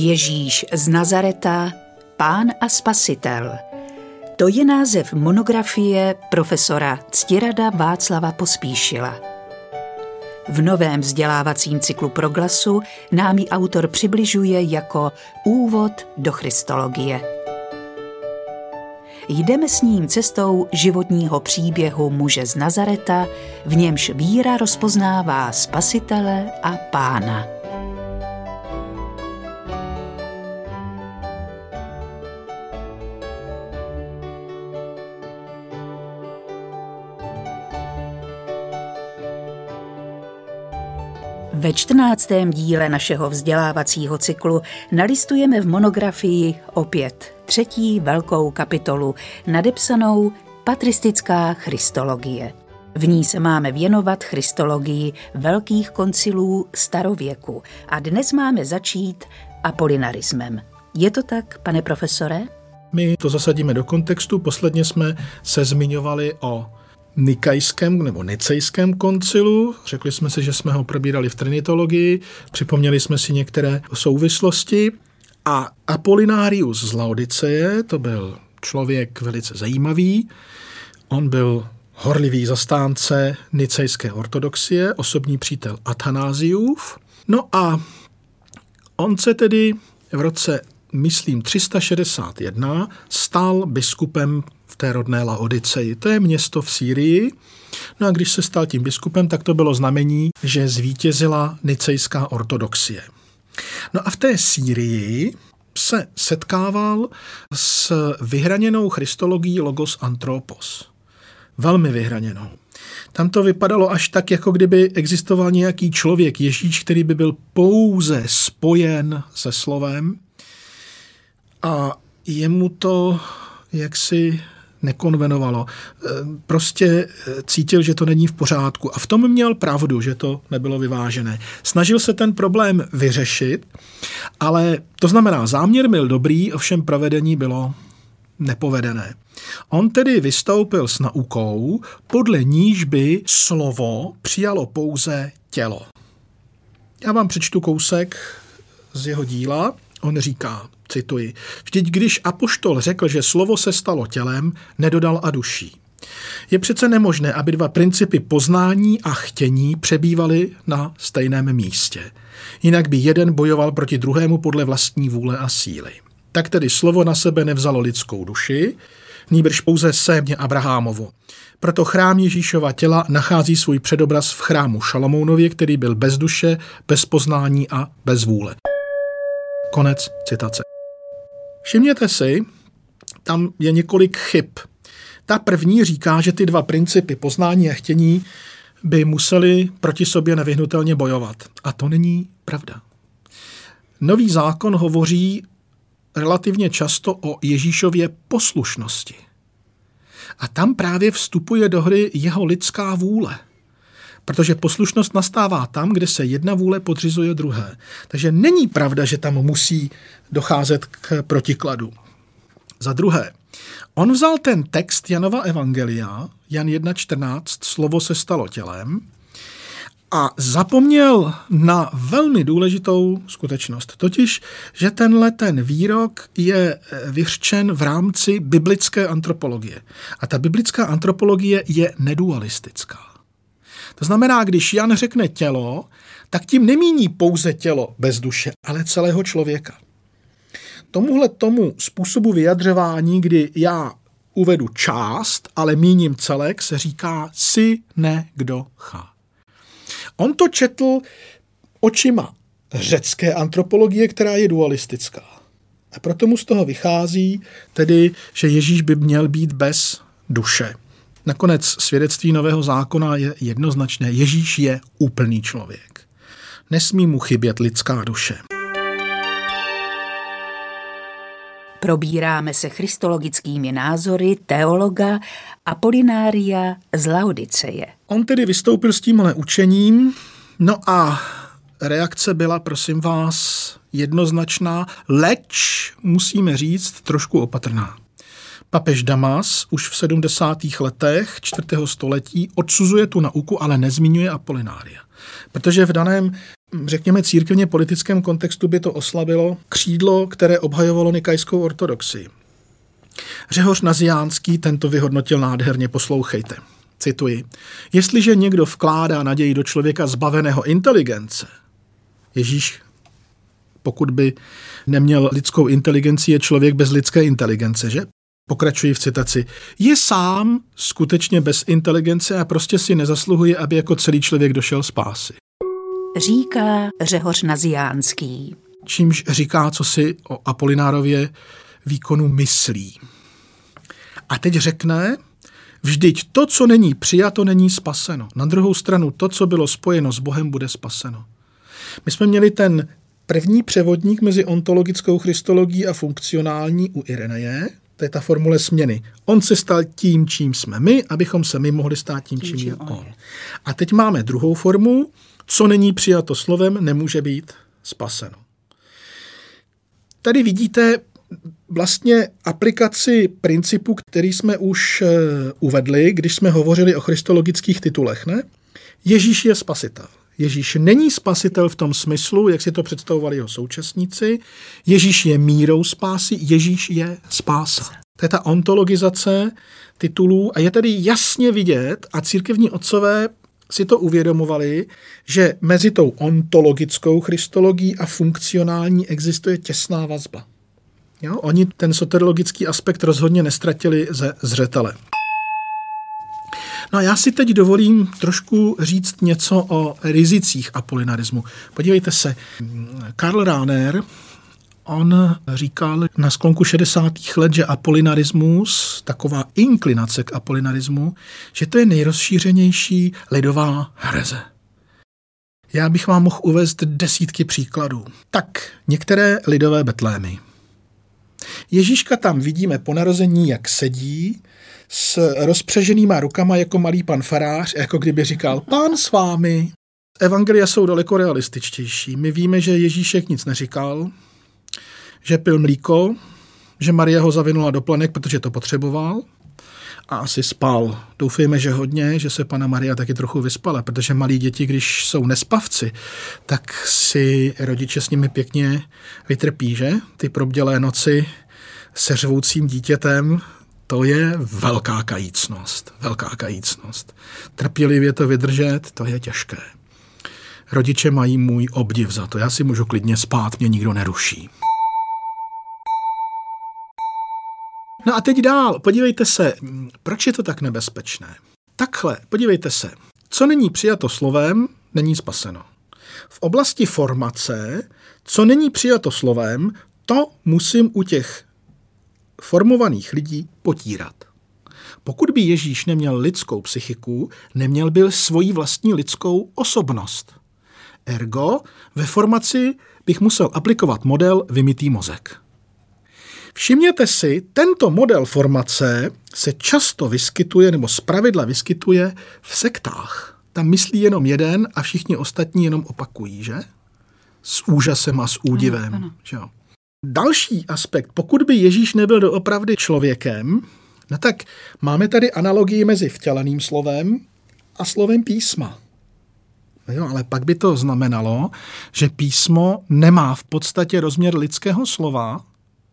Ježíš z Nazareta, Pán a Spasitel. To je název monografie profesora Ctirada Václava Pospíšila. V novém vzdělávacím cyklu Proglasu nám ji autor přibližuje jako úvod do christologie. Jdeme s ním cestou životního příběhu muže z Nazareta, v němž víra rozpoznává Spasitele a Pána. Ve 14. díle našeho vzdělávacího cyklu nalistujeme v monografii opět 3. velkou kapitolu nadepsanou Patristická christologie. V ní se máme věnovat christologii velkých koncilů starověku a dnes máme začít apolinarismem. Je to tak, pane profesore? My to zasadíme do kontextu. Posledně jsme se zmiňovali o Nikajském nebo Nicejském koncilu. Řekli jsme si, že jsme ho probírali v trinitologii, připomněli jsme si některé souvislosti a Apolinarius z Laodiceje, to byl člověk velice zajímavý. On byl horlivý zastánce nicejské ortodoxie, osobní přítel Athanásiův. No a on se tedy v roce, myslím, 361 stal biskupem v té rodné Laodiceji. To je město v Sýrii. No a když se stal tím biskupem, tak to bylo znamení, že zvítězila nicejská ortodoxie. No a v té Sýrii se setkával s vyhraněnou christologií logos anthropos. Velmi vyhraněnou. Tam to vypadalo až tak, jako kdyby existoval nějaký člověk, Ježíš, který by byl pouze spojen se slovem a jemu to jaksi nekonvenovalo. Prostě cítil, že to není v pořádku a v tom měl pravdu, že to nebylo vyvážené. Snažil se ten problém vyřešit, ale to znamená, záměr byl dobrý, ovšem provedení bylo nepovedené. On tedy vystoupil s naukou, podle níž by slovo přijalo pouze tělo. Já vám přečtu kousek z jeho díla. On říká, cituji, vždyť když apoštol řekl, že slovo se stalo tělem, nedodal a duší. Je přece nemožné, aby dva principy poznání a chtění přebývaly na stejném místě. Jinak by jeden bojoval proti druhému podle vlastní vůle a síly. Tak tedy slovo na sebe nevzalo lidskou duši, nýbrž pouze sémě Abrahámovo. Proto chrám Ježíšova těla nachází svůj předobraz v chrámu Šalomounově, který byl bez duše, bez poznání a bez vůle. Konec citace. Všimněte si, tam je několik chyb. Ta první říká, že ty dva principy poznání a chtění by museli proti sobě nevyhnutelně bojovat. A to není pravda. Nový zákon hovoří relativně často o Ježíšově poslušnosti. A tam právě vstupuje do hry jeho lidská vůle. Protože poslušnost nastává tam, kde se jedna vůle podřizuje druhé. Takže není pravda, že tam musí docházet k protikladu. Za druhé, on vzal ten text Janova evangelia, Jan 1.14, slovo se stalo tělem, a zapomněl na velmi důležitou skutečnost. Totiž, že ten výrok je vyřčen v rámci biblické antropologie. A ta biblická antropologie je nedualistická. To znamená, když Jan řekne tělo, tak tím nemíní pouze tělo bez duše, ale celého člověka. Tomu způsobu vyjadřování, kdy já uvedu část, ale míním celek, se říká synekdocha. On to četl očima řecké antropologie, která je dualistická. A proto mu z toho vychází tedy, že Ježíš by měl být bez duše. Nakonec svědectví Nového zákona je jednoznačné. Ježíš je úplný člověk. Nesmí mu chybět lidská duše. Probíráme se christologickými názory teologa Apolinária z Laodiceje. On tedy vystoupil s tímhle učením, no a reakce byla, prosím vás, jednoznačná, leč, musíme říct, trošku opatrná. Papež Damas už v 70. letech 4. století odsuzuje tu nauku, ale nezmiňuje Apolinária. Protože v daném řekněme, církevně politickém kontextu by to oslabilo křídlo, které obhajovalo nikajskou ortodoxii. Řehoř Naziánský tento vyhodnotil nádherně, poslouchejte. Cituji. Jestliže někdo vkládá naději do člověka zbaveného inteligence, Ježíš, pokud by neměl lidskou inteligenci, je člověk bez lidské inteligence, že? Pokračuji v citaci. Je sám skutečně bez inteligence a prostě si nezasluhuje, aby jako celý člověk došel spásy. Říká Řehoř Naziánský. Čímž říká, co si o Apolinárově výkonu myslí. A teď řekne, vždyť to, co není přijato, není spaseno. Na druhou stranu, to, co bylo spojeno s Bohem, bude spaseno. My jsme měli ten první převodník mezi ontologickou christologií a funkcionální u Ireneje. To je ta formule směny. On se stal tím, čím jsme my, abychom se my mohli stát tím, čím je on. A teď máme druhou formu. Co není přijato slovem, nemůže být spaseno. Tady vidíte vlastně aplikaci principu, který jsme už uvedli, když jsme hovořili o christologických titulech. Ne? Ježíš je spasitel. Ježíš není spasitel v tom smyslu, jak si to představovali jeho současníci. Ježíš je mírou spásy, Ježíš je spása. To je ta ontologizace titulů a je tady jasně vidět, a církevní otcové si to uvědomovali, že mezi tou ontologickou christologií a funkcionální existuje těsná vazba. Jo? Oni ten soteriologický aspekt rozhodně nestratili ze zřetele. No a já si teď dovolím trošku říct něco o rizicích apolinarismu. Podívejte se, Karl Rahner, on říkal na sklonku 60. let, že apolinarismus, taková inklinace k apolinarismu, že to je nejrozšířenější lidová hereze. Já bych vám mohl uvést desítky příkladů. Tak, některé lidové betlémy. Ježíška tam vidíme po narození, jak sedí, s rozpřeženýma rukama jako malý pan farář, jako kdyby říkal, Pán s vámi. Evangelia jsou daleko realističtější. My víme, že Ježíšek nic neříkal, že pil mlíko, že Marie ho zavinula do plenek, protože to potřeboval a asi spal. Doufejme, že hodně, že se Panna Maria taky trochu vyspala, protože malí děti, když jsou nespavci, tak si rodiče s nimi pěkně vytrpí, že? Ty probdělé noci se řvoucím dítětem, to je velká kajícnost, velká kajícnost. Trpělivě to vydržet, to je těžké. Rodiče mají můj obdiv za to, já si můžu klidně spát, mě nikdo neruší. No a teď dál, podívejte se, proč je to tak nebezpečné? Takhle, podívejte se, co není přijato slovem, není spaseno. V oblasti formace, co není přijato slovem, to musím u těch formovaných lidí potírat. Pokud by Ježíš neměl lidskou psychiku, neměl by svoji vlastní lidskou osobnost. Ergo, ve formaci bych musel aplikovat model vymytý mozek. Všimněte si, tento model formace se často vyskytuje, nebo zpravidla vyskytuje v sektách. Tam myslí jenom jeden a všichni ostatní jenom opakují, že? S úžasem a s údivem. Ano. Že jo? Další aspekt, pokud by Ježíš nebyl doopravdy člověkem, no tak máme tady analogii mezi vtěleným slovem a slovem písma. No jo, ale pak by to znamenalo, že písmo nemá v podstatě rozměr lidského slova,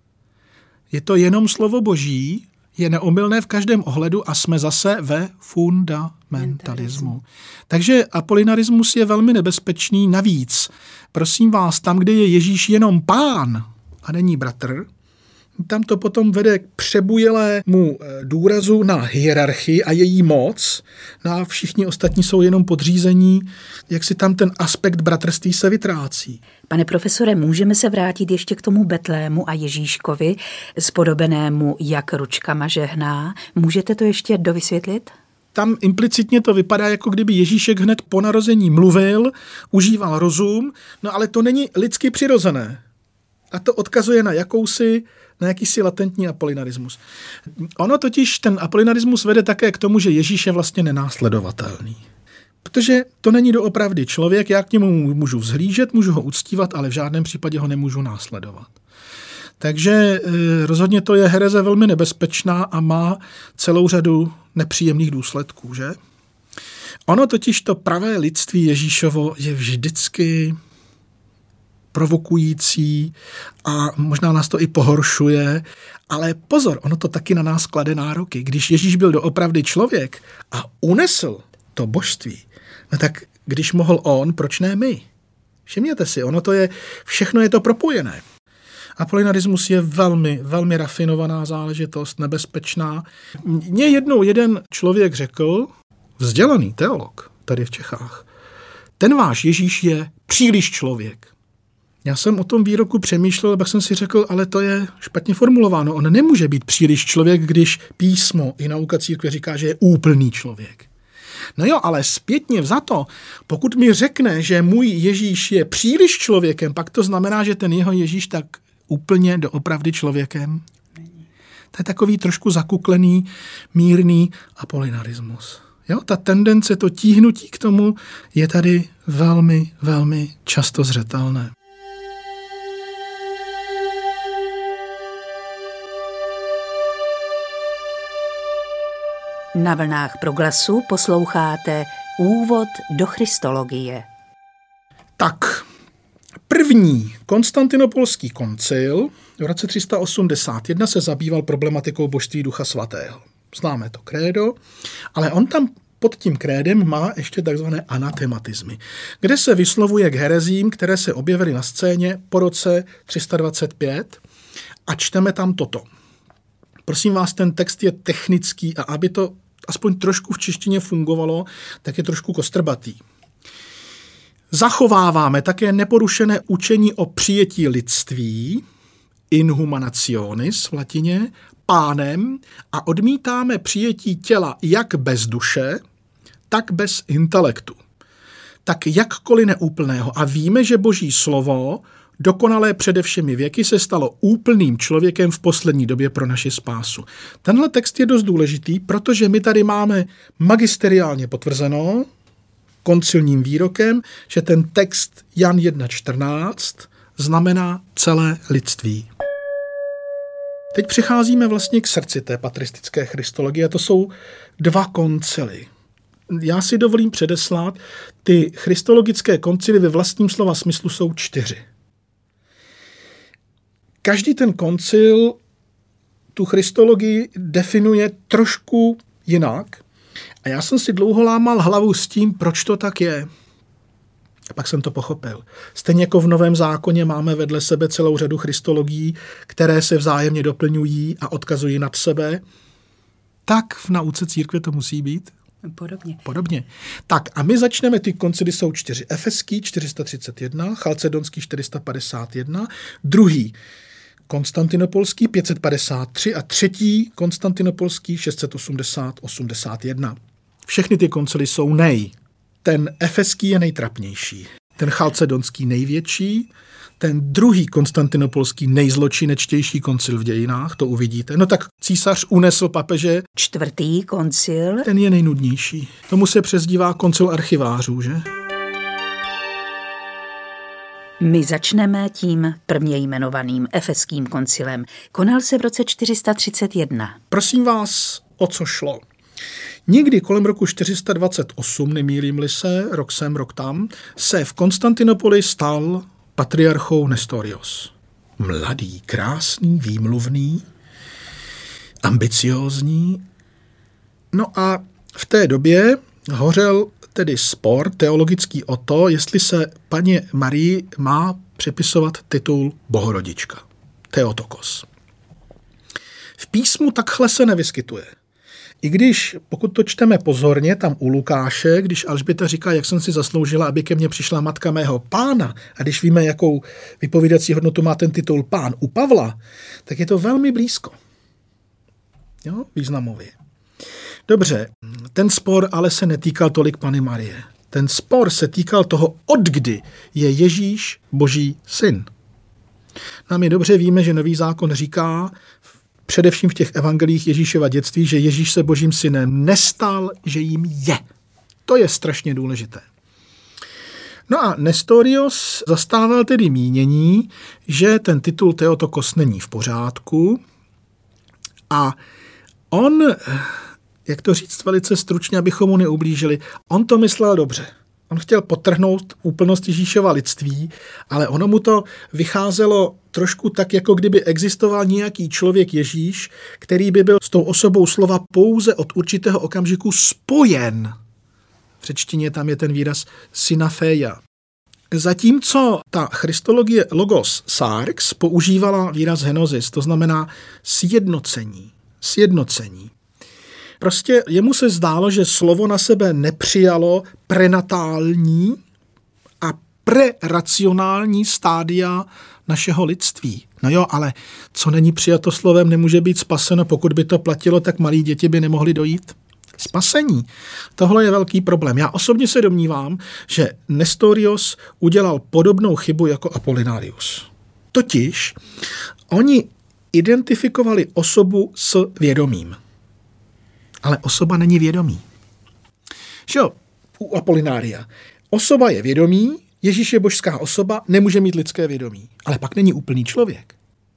je to jenom slovo Boží, je neomylné v každém ohledu a jsme zase ve fundamentalismu. Takže apolinarismus je velmi nebezpečný. Navíc, prosím vás, tam, kde je Ježíš jenom pán a není bratr, tam to potom vede k přebujelému důrazu na hierarchii a její moc. No a všichni ostatní jsou jenom podřízení, jak si tam ten aspekt bratrství se vytrácí. Pane profesore, můžeme se vrátit ještě k tomu Betlému a Ježíškovi, spodobenému jak ručkama žehná. Můžete to ještě dovysvětlit? Tam implicitně to vypadá, jako kdyby Ježíšek hned po narození mluvil, užíval rozum, no ale to není lidsky přirozené. A to odkazuje na jakýsi latentní apolinarismus. Ono totiž, ten apolinarismus vede také k tomu, že Ježíš je vlastně nenásledovatelný. Protože to není doopravdy člověk, já k němu můžu vzhlížet, můžu ho uctívat, ale v žádném případě ho nemůžu následovat. Takže rozhodně to je hereze velmi nebezpečná a má celou řadu nepříjemných důsledků, že? Ono totiž to pravé lidství Ježíšovo je vždycky provokující a možná nás to i pohoršuje, ale pozor, ono to taky na nás klade nároky. Když Ježíš byl doopravdy člověk a unesl to božství, no tak když mohl on, proč ne my? Všimněte si, všechno je to propojené. Apolinarismus je velmi, velmi rafinovaná záležitost, nebezpečná. Mně jednou jeden člověk řekl, vzdělaný teolog tady v Čechách, ten váš Ježíš je příliš člověk. Já jsem o tom výroku přemýšlel, pak jsem si řekl, ale to je špatně formulováno. On nemůže být příliš člověk, když písmo i nauka církve říká, že je úplný člověk. No jo, ale zpětně vzato, pokud mi řekne, že můj Ježíš je příliš člověkem, pak to znamená, že ten jeho Ježíš tak úplně doopravdy člověkem. To je takový trošku zakuklený, mírný apolinarismus. Jo, ta tendence, to tíhnutí k tomu je tady velmi, velmi často zřetelné. Na vlnách Proglasu posloucháte Úvod do Christologie. Tak, první Konstantinopolský koncil v roce 381 se zabýval problematikou božství Ducha Svatého. Známe to krédo, ale on tam pod tím krédem má ještě takzvané anatematizmy, kde se vyslovuje k herezím, které se objevily na scéně po roce 325 a čteme tam toto. Prosím vás, ten text je technický a aby to aspoň trošku v češtině fungovalo, tak je trošku kostrbatý. Zachováváme také neporušené učení o přijetí lidství, inhumanationis v latině, Pánem a odmítáme přijetí těla jak bez duše, tak bez intelektu. Tak jakkoliv neúplného. A víme, že Boží slovo, dokonalé přede všemi věky, se stalo úplným člověkem v poslední době pro naši spásu. Tenhle text je dost důležitý, protože my tady máme magisteriálně potvrzeno koncilním výrokem, že ten text Jan 1.14 znamená celé lidství. Teď přicházíme vlastně k srdci té patristické christologie. To jsou dva koncily. Já si dovolím předeslat, ty christologické koncily ve vlastním slova smyslu jsou 4. Každý ten koncil tu christologii definuje trošku jinak. A já jsem si dlouho lámal hlavu s tím, proč to tak je. A pak jsem to pochopil. Stejně jako v Novém zákoně máme vedle sebe celou řadu christologií, které se vzájemně doplňují a odkazují nad sebe, tak v nauce církve to musí být podobně. Tak a my začneme, ty koncily jsou 4. Efeský 431, Chalcedonský 451, druhý Konstantinopolský 553 a třetí Konstantinopolský 680-81. Všechny ty koncily jsou Ten efeský je nejtrapnější, ten chalcedonský největší, ten druhý konstantinopolský nejzločinečtější koncil v dějinách, to uvidíte. No tak císař unesl papeže. 4. koncil. Ten je nejnudnější. Tomu se přezdívá koncil archivářů, že? My začneme tím prvně jmenovaným Efeským koncilem. Konal se v roce 431. Prosím vás, o co šlo? Někdy kolem roku 428, nemýlím-li se, rok sem, rok tam, se v Konstantinopoli stal patriarchou Nestorios. Mladý, krásný, výmluvný, ambiciózní. No a v té době hořel tedy spor teologický o to, jestli se paně Marii má přepisovat titul Bohorodička, Theotokos. V písmu takhle se nevyskytuje. I když, pokud to čteme pozorně, tam u Lukáše, když Alžběta říká, jak jsem si zasloužila, aby ke mně přišla matka mého pána, a když víme, jakou vypovídací hodnotu má ten titul pán u Pavla, tak je to velmi blízko. Jo, významově. Dobře, ten spor ale se netýkal tolik Panny Marie. Ten spor se týkal toho, odkdy je Ježíš Boží syn. No my dobře víme, že Nový zákon říká, především v těch evangelích Ježíšova dětství, že Ježíš se Božím synem nestal, že jim je. To je strašně důležité. No a Nestorios zastával tedy mínění, že ten titul Theotokos není v pořádku a on, jak to říct velice stručně, abychom mu neublížili, on to myslel dobře. On chtěl podtrhnout úplnost Ježíšova lidství, ale ono mu to vycházelo trošku tak, jako kdyby existoval nějaký člověk Ježíš, který by byl s tou osobou slova pouze od určitého okamžiku spojen. V řečtině tam je ten výraz synatheia. Zatímco ta christologie logos sarx používala výraz henosis, to znamená sjednocení. Prostě jemu se zdálo, že slovo na sebe nepřijalo prenatální a preracionální stádia našeho lidství. No jo, ale co není přijato slovem, nemůže být spaseno. Pokud by to platilo, tak malí děti by nemohly dojít spasení. Tohle je velký problém. Já osobně se domnívám, že Nestorios udělal podobnou chybu jako Apollinarius. Totiž oni identifikovali osobu s vědomím. Ale osoba není vědomí. Že jo, u Apollinária. Osoba je vědomí, Ježíš je božská osoba, nemůže mít lidské vědomí. Ale pak není úplný člověk.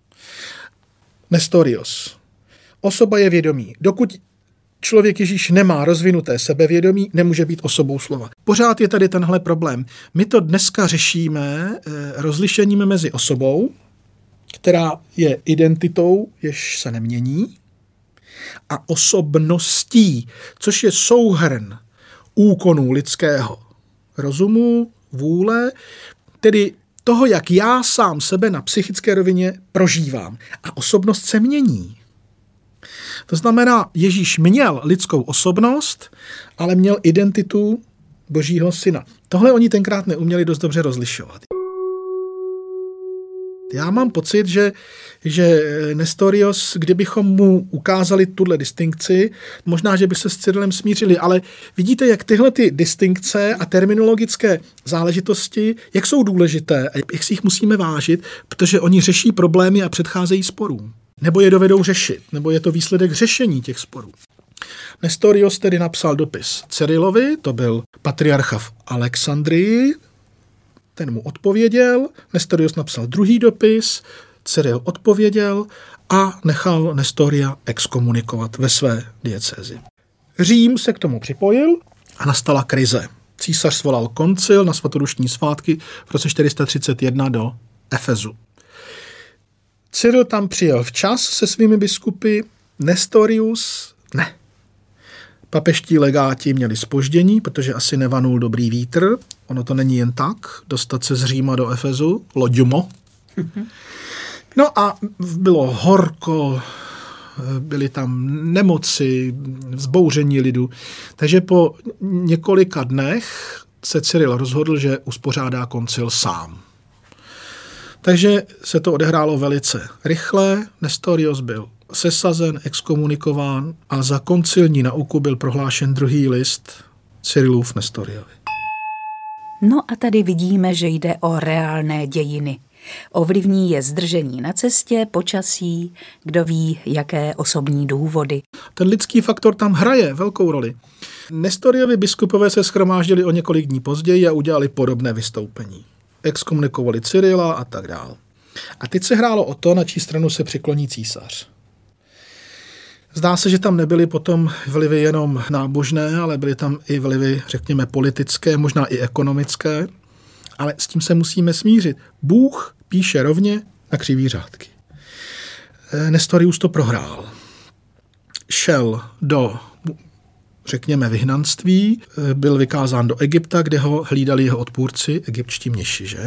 Nestorios. Osoba je vědomí. Dokud člověk Ježíš nemá rozvinuté sebevědomí, nemůže být osobou slova. Pořád je tady tenhle problém. My to dneska řešíme rozlišením mezi osobou, která je identitou, jež se nemění, a osobností, což je souhrn úkonů lidského rozumu, vůle, tedy toho, jak já sám sebe na psychické rovině prožívám. A osobnost se mění. To znamená, Ježíš měl lidskou osobnost, ale měl identitu Božího syna. Tohle oni tenkrát neuměli dost dobře rozlišovat. Já mám pocit, že Nestorios, kdybychom mu ukázali tuhle distinkci, možná, že by se s Cyrilem smířili, ale vidíte, jak tyhle ty distinkce a terminologické záležitosti, jak jsou důležité a jak si jich musíme vážit, protože oni řeší problémy a předcházejí sporům. Nebo je dovedou řešit, nebo je to výsledek řešení těch sporů. Nestorios tedy napsal dopis Cyrilovi, to byl patriarcha v Alexandrii, ten mu odpověděl, Nestorios napsal druhý dopis, Cyril odpověděl a nechal Nestoria exkomunikovat ve své diecézi. Řím se k tomu připojil a nastala krize. Císař svolal koncil na svatodušní svátky v roce 431 do Efezu. Cyril tam přijel včas se svými biskupy, Nestorius ne. Papeští legáti měli zpoždění, protože asi nevanul dobrý vítr. Ono to není jen tak, dostat se z Říma do Efezu, loďmo. No a bylo horko, byly tam nemoci, vzbouření lidu. Takže po několika dnech se Cyril rozhodl, že uspořádá koncil sám. Takže se to odehrálo velice rychle, Nestorios byl sesazen, exkomunikován a za koncilní nauku byl prohlášen druhý list Cyrilův Nestoriovi. No a tady vidíme, že jde o reálné dějiny. Ovlivní je zdržení na cestě, počasí, kdo ví, jaké osobní důvody. Ten lidský faktor tam hraje velkou roli. Nestoriovi biskupové se shromáždili o několik dní později a udělali podobné vystoupení. Exkomunikovali Cyrila a tak dál. A teď se hrálo o to, na čí stranu se přikloní císař. Zdá se, že tam nebyly potom vlivy jenom nábožné, ale byly tam i vlivy, řekněme, politické, možná i ekonomické. Ale s tím se musíme smířit. Bůh píše rovně na křivý řádky. Nestorius to prohrál. Šel do, řekněme, vyhnanství, byl vykázán do Egypta, kde ho hlídali jeho odpůrci, egyptští mniši, že?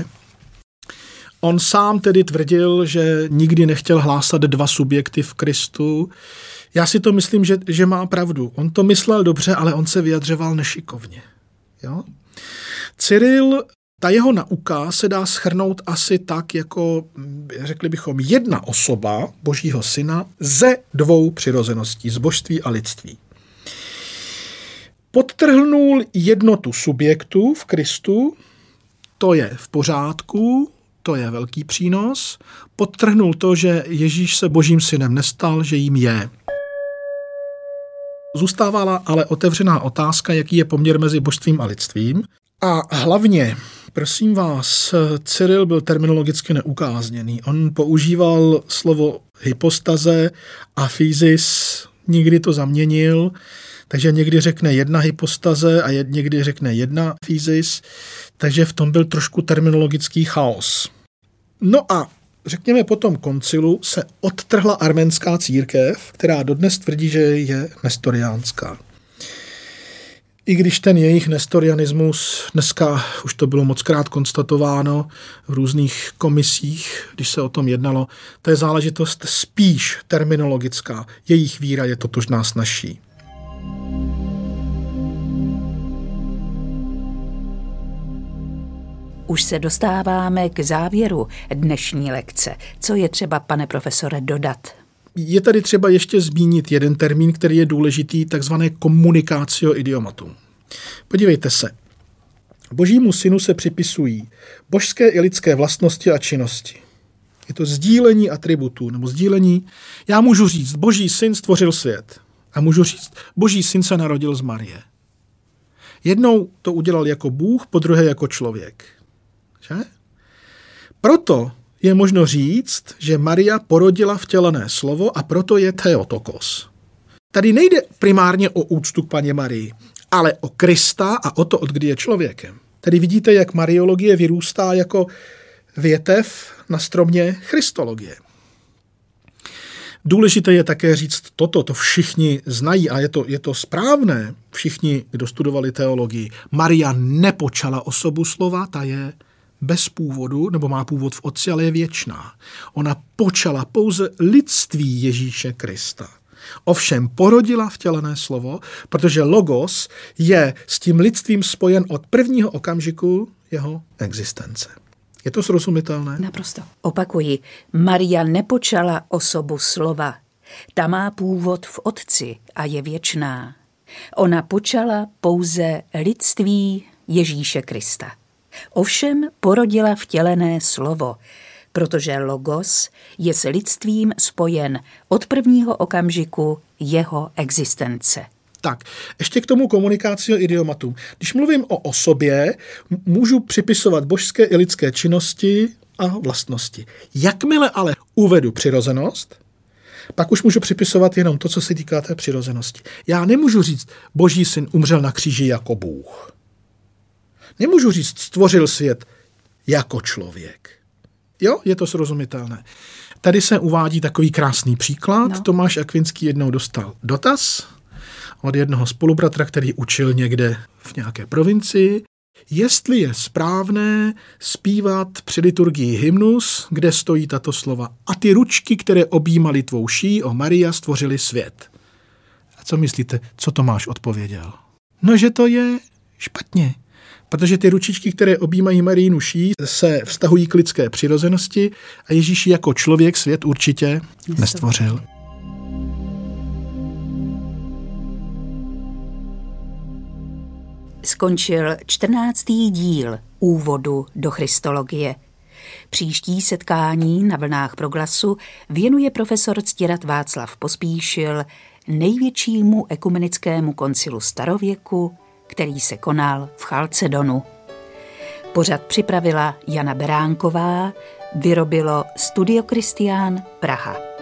On sám tedy tvrdil, že nikdy nechtěl hlásat dva subjekty v Kristu. Já si to myslím, že má pravdu. On to myslel dobře, ale on se vyjadřoval nešikovně. Jo? Cyril, ta jeho nauka se dá shrnout asi tak, jako řekli bychom jedna osoba Božího syna ze dvou přirozeností, z božství a lidství. Podtrhnul jednotu subjektu v Kristu, to je v pořádku, to je velký přínos. Podtrhnul to, že Ježíš se Božím synem nestal, že jím je. Zůstávala ale otevřená otázka, jaký je poměr mezi božstvím a lidstvím. A hlavně, prosím vás, Cyril byl terminologicky neukázněný. On používal slovo hypostaze a fyzis nikdy to zaměnil, takže někdy řekne jedna hypostaze a někdy řekne jedna fyzis, takže v tom byl trošku terminologický chaos. No a řekněme po tom koncilu se odtrhla arménská církev, která dodnes tvrdí, že je nestoriánská. I když ten jejich nestorianismus, dneska už to bylo mockrát konstatováno v různých komisích, když se o tom jednalo, to je záležitost spíš terminologická. Jejich víra je totožná s naší. Už se dostáváme k závěru dnešní lekce. Co je třeba, pane profesore, dodat? Je tady třeba ještě zmínit jeden termín, který je důležitý, takzvané communicatio idiomatum. Podívejte se. Božímu synu se připisují božské i lidské vlastnosti a činnosti. Je to sdílení atributů, nebo sdílení. Já můžu říct, Boží syn stvořil svět. A můžu říct, Boží syn se narodil z Marie. Jednou to udělal jako Bůh, podruhé jako člověk. Že? Proto je možno říct, že Maria porodila vtělené slovo a proto je Theotokos. Tady nejde primárně o úctu k Panně Marii, ale o Krista a o to, od kdy je člověkem. Tady vidíte, jak mariologie vyrůstá jako větev na stromě christologie. Důležité je také říct toto, to všichni znají a je to správné, všichni, kdo studovali teologii. Maria nepočala osobu slova, ta je bez původu, nebo má původ v Otci, ale je věčná. Ona počala pouze lidství Ježíše Krista. Ovšem porodila vtělené slovo, protože logos je s tím lidstvím spojen od prvního okamžiku jeho existence. Je to srozumitelné? Naprosto. Opakuji, Maria nepočala osobu slova. Ta má původ v Otci a je věčná. Ona počala pouze lidství Ježíše Krista. Ovšem porodila vtělené slovo, protože logos je s lidstvím spojen od prvního okamžiku jeho existence. Tak, ještě k tomu communicatio idiomatum. Když mluvím o osobě, můžu připisovat božské i lidské činnosti a vlastnosti. Jakmile ale uvedu přirozenost, pak už můžu připisovat jenom to, co se týká té přirozenosti. Já nemůžu říct, Boží syn umřel na kříži jako Bůh. Nemůžu říct, stvořil svět jako člověk. Jo, je to srozumitelné. Tady se uvádí takový krásný příklad. No. Tomáš Akvinský jednou dostal dotaz od jednoho spolubratra, který učil někde v nějaké provincii, jestli je správné zpívat při liturgii hymnus, kde stojí tato slova. A ty ručky, které objímaly tvou ší, o Maria, stvořili svět. A co myslíte, co Tomáš odpověděl? No, že to je špatně. Protože ty ručičky, které objímají Marijinu ší, se vztahují k lidské přirozenosti a Ježíš jako člověk svět určitě nestvořil. Skončil 14. díl úvodu do Christologie. Příští setkání na vlnách Proglasu věnuje profesor Ctirad Václav Pospíšil největšímu ekumenickému koncilu starověku, který se konal v Chalcedonu. Pořad připravila Jana Beránková, vyrobilo Studio Kristián Praha.